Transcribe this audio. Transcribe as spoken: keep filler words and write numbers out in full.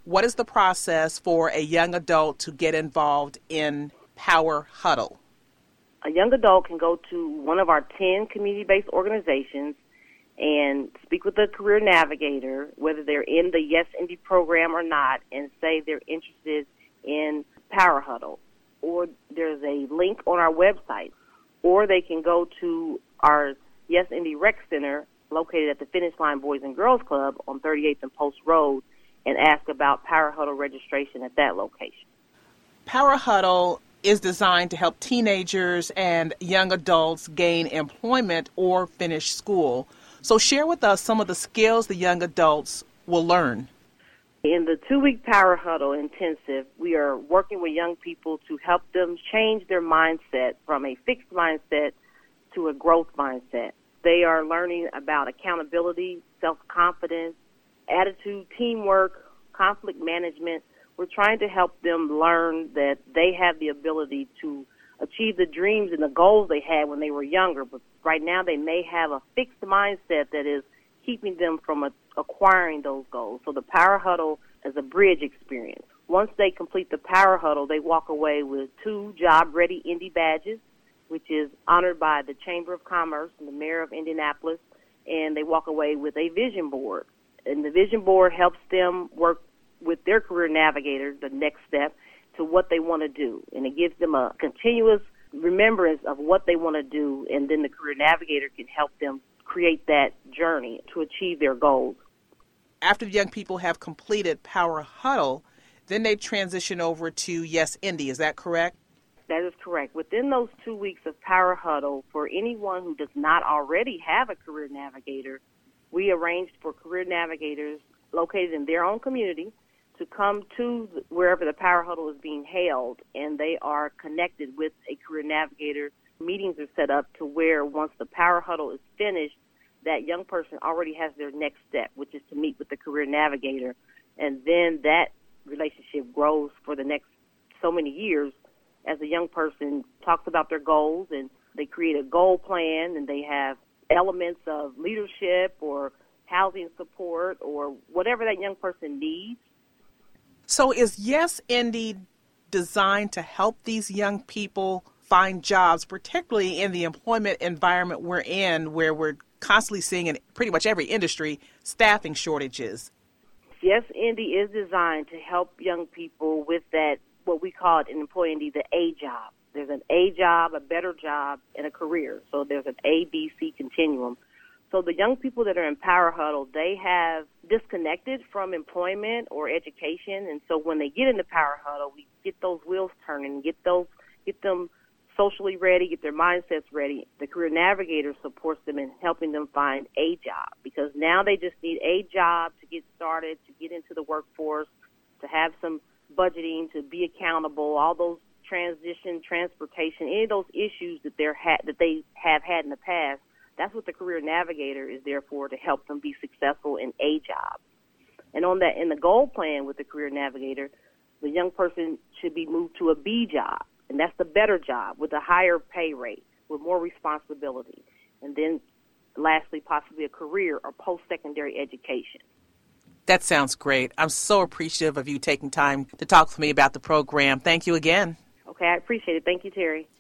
What is the process for a young adult to get involved in Power Huddle? A young adult can go to one of our ten community-based organizations and speak with the career navigator, whether they're in the Yes Indy program or not, and say they're interested in Power Huddle. Or there's a link on our website. Or they can go to our Yes Indy Rec Center located at the Finish Line Boys and Girls Club on thirty-eighth and Post Road and ask about Power Huddle registration at that location. Power Huddle is designed to help teenagers and young adults gain employment or finish school. So share with us some of the skills the young adults will learn. In the two-week Power Huddle intensive, we are working with young people to help them change their mindset from a fixed mindset to a growth mindset. They are learning about accountability, self-confidence, attitude, teamwork, conflict management. We're trying to help them learn that they have the ability to achieve the dreams and the goals they had when they were younger, but right now they may have a fixed mindset that is keeping them from a, acquiring those goals. So the Power Huddle is a bridge experience. Once they complete the Power Huddle, they walk away with two Job-Ready Indy badges, which is honored by the Chamber of Commerce and the Mayor of Indianapolis, and they walk away with a vision board. And the vision board helps them work with their career navigator, the next step, to what they want to do. And it gives them a continuous remembrance of what they want to do, and then the career navigator can help them create that journey to achieve their goals. After the young people have completed Power Huddle, then they transition over to Yes Indy. Is that correct? That is correct. Within those two weeks of Power Huddle, for anyone who does not already have a career navigator, we arranged for career navigators located in their own community to come to wherever the Power Huddle is being held, and they are connected with a career navigator. Meetings are set up to where once the Power Huddle is finished, that young person already has their next step, which is to meet with the career navigator, and then that relationship grows for the next so many years as the young person talks about their goals, and they create a goal plan, and they have elements of leadership or housing support or whatever that young person needs. So is Yes Indy designed to help these young people find jobs, particularly in the employment environment we're in, where we're constantly seeing in pretty much every industry staffing shortages? Yes Indy is designed to help young people with that, what we call it in Employ Indy, the A job. There's an A job, a better job, and a career. So there's an A, B, C continuum. So the young people that are in Power Huddle, they have disconnected from employment or education, and so when they get into Power Huddle, we get those wheels turning, get those, get them socially ready, get their mindsets ready. The career navigator supports them in helping them find a job, because now they just need a job to get started, to get into the workforce, to have some budgeting, to be accountable, all those transition, transportation, any of those issues that they're ha- that they have had in the past. That's what the career navigator is there for, to help them be successful in a job. And on that, in the goal plan with the career navigator, the young person should be moved to a B job, and that's the better job with a higher pay rate, with more responsibility. And then lastly, possibly a career or post-secondary education. That sounds great. I'm so appreciative of you taking time to talk with me about the program. Thank you again. Okay, I appreciate it. Thank you, Terry.